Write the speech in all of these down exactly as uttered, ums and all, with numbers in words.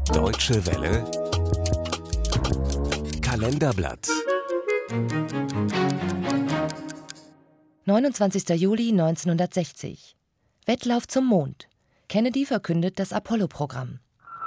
Deutsche Welle Kalenderblatt neunundzwanzigster Juli neunzehnhundertsechzig. Wettlauf zum Mond. Kennedy verkündet das Apollo-Programm.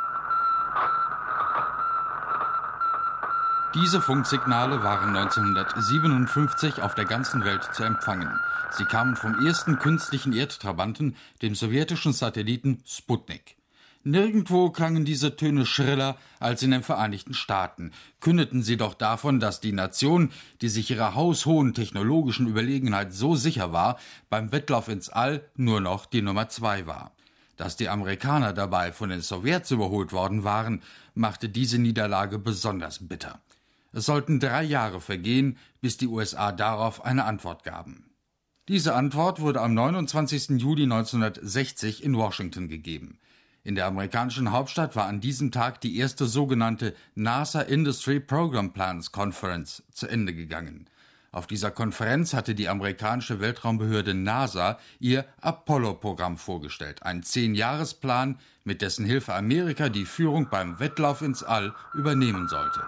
Diese Funksignale waren neunzehnhundertsiebenundfünfzig auf der ganzen Welt zu empfangen. Sie kamen vom ersten künstlichen Erdtrabanten, dem sowjetischen Satelliten Sputnik. Nirgendwo klangen diese Töne schriller als in den Vereinigten Staaten, kündeten sie doch davon, dass die Nation, die sich ihrer haushohen technologischen Überlegenheit so sicher war, beim Wettlauf ins All nur noch die Nummer zwei war. Dass die Amerikaner dabei von den Sowjets überholt worden waren, machte diese Niederlage besonders bitter. Es sollten drei Jahre vergehen, bis die U S A darauf eine Antwort gaben. Diese Antwort wurde am neunundzwanzigsten Juli neunzehnhundertsechzig in Washington gegeben. In der amerikanischen Hauptstadt war an diesem Tag die erste sogenannte NASA Industry Program Plans Conference zu Ende gegangen. Auf dieser Konferenz hatte die amerikanische Weltraumbehörde NASA ihr Apollo-Programm vorgestellt, einen Zehn-Jahres-Plan, mit dessen Hilfe Amerika die Führung beim Wettlauf ins All übernehmen sollte.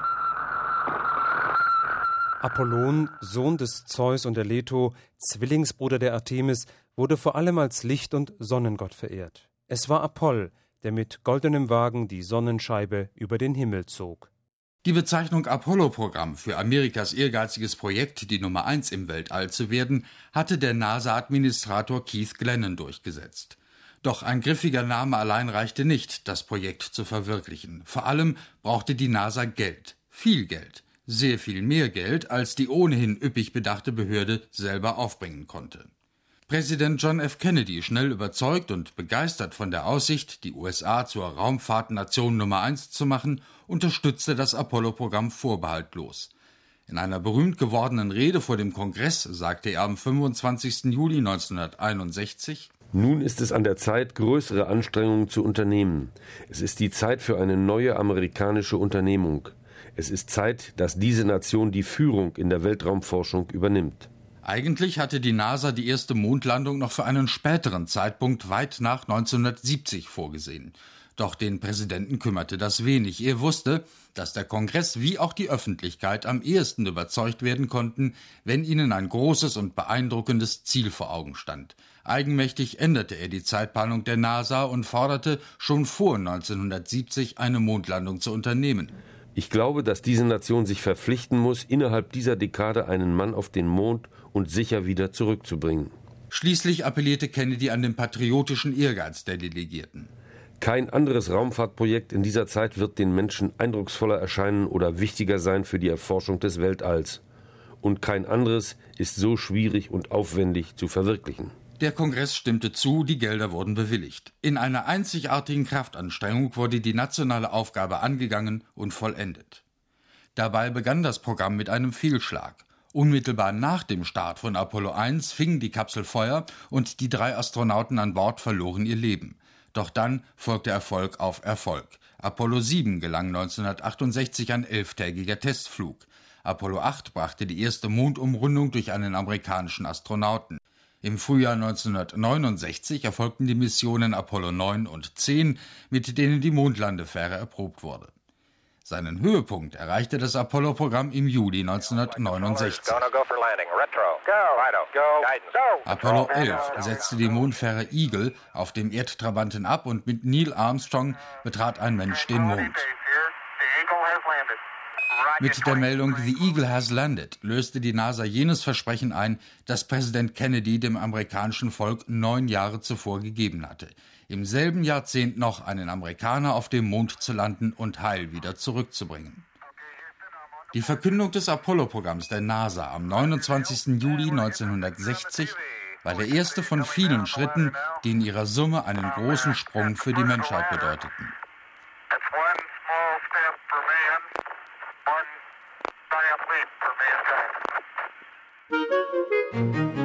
Apollon, Sohn des Zeus und der Leto, Zwillingsbruder der Artemis, wurde vor allem als Licht- und Sonnengott verehrt. Es war Apoll, der mit goldenem Wagen die Sonnenscheibe über den Himmel zog. Die Bezeichnung Apollo-Programm für Amerikas ehrgeiziges Projekt, die Nummer eins im Weltall zu werden, hatte der NASA-Administrator Keith Glennon durchgesetzt. Doch ein griffiger Name allein reichte nicht, das Projekt zu verwirklichen. Vor allem brauchte die NASA Geld, viel Geld, sehr viel mehr Geld, als die ohnehin üppig bedachte Behörde selber aufbringen konnte. Präsident John F. Kennedy, schnell überzeugt und begeistert von der Aussicht, die U S A zur Raumfahrtnation Nummer eins zu machen, unterstützte das Apollo-Programm vorbehaltlos. In einer berühmt gewordenen Rede vor dem Kongress sagte er am fünfundzwanzigsten Juli neunzehnhunderteinundsechzig: Nun ist es an der Zeit, größere Anstrengungen zu unternehmen. Es ist die Zeit für eine neue amerikanische Unternehmung. Es ist Zeit, dass diese Nation die Führung in der Weltraumforschung übernimmt. Eigentlich hatte die NASA die erste Mondlandung noch für einen späteren Zeitpunkt weit nach neunzehnhundertsiebzig vorgesehen. Doch den Präsidenten kümmerte das wenig. Er wusste, dass der Kongress wie auch die Öffentlichkeit am ehesten überzeugt werden konnten, wenn ihnen ein großes und beeindruckendes Ziel vor Augen stand. Eigenmächtig änderte er die Zeitplanung der NASA und forderte schon vor neunzehnhundertsiebzig eine Mondlandung zu unternehmen. Ich glaube, dass diese Nation sich verpflichten muss, innerhalb dieser Dekade einen Mann auf den Mond und sicher wieder zurückzubringen. Schließlich appellierte Kennedy an den patriotischen Ehrgeiz der Delegierten. Kein anderes Raumfahrtprojekt in dieser Zeit wird den Menschen eindrucksvoller erscheinen oder wichtiger sein für die Erforschung des Weltalls. Und kein anderes ist so schwierig und aufwendig zu verwirklichen. Der Kongress stimmte zu, die Gelder wurden bewilligt. In einer einzigartigen Kraftanstrengung wurde die nationale Aufgabe angegangen und vollendet. Dabei begann das Programm mit einem Fehlschlag. Unmittelbar nach dem Start von Apollo eins fing die Kapsel Feuer und die drei Astronauten an Bord verloren ihr Leben. Doch dann folgte Erfolg auf Erfolg. Apollo sieben gelang neunzehnhundertachtundsechzig ein elftägiger Testflug. Apollo acht brachte die erste Mondumrundung durch einen amerikanischen Astronauten. Im Frühjahr neunzehnhundertneunundsechzig erfolgten die Missionen Apollo neun und zehn, mit denen die Mondlandefähre erprobt wurde. Seinen Höhepunkt erreichte das Apollo-Programm im Juli neunzehnhundertneunundsechzig. Apollo elf setzte die Mondfähre Eagle auf dem Erdtrabanten ab und mit Neil Armstrong betrat ein Mensch den Mond. Mit der Meldung "The Eagle has landed" löste die NASA jenes Versprechen ein, das Präsident Kennedy dem amerikanischen Volk neun Jahre zuvor gegeben hatte. Im selben Jahrzehnt noch einen Amerikaner auf dem Mond zu landen und heil wieder zurückzubringen. Die Verkündung des Apollo-Programms der NASA am neunundzwanzigsten Juli neunzehnhundertsechzig war der erste von vielen Schritten, die in ihrer Summe einen großen Sprung für die Menschheit bedeuteten. One giant leap for mankind.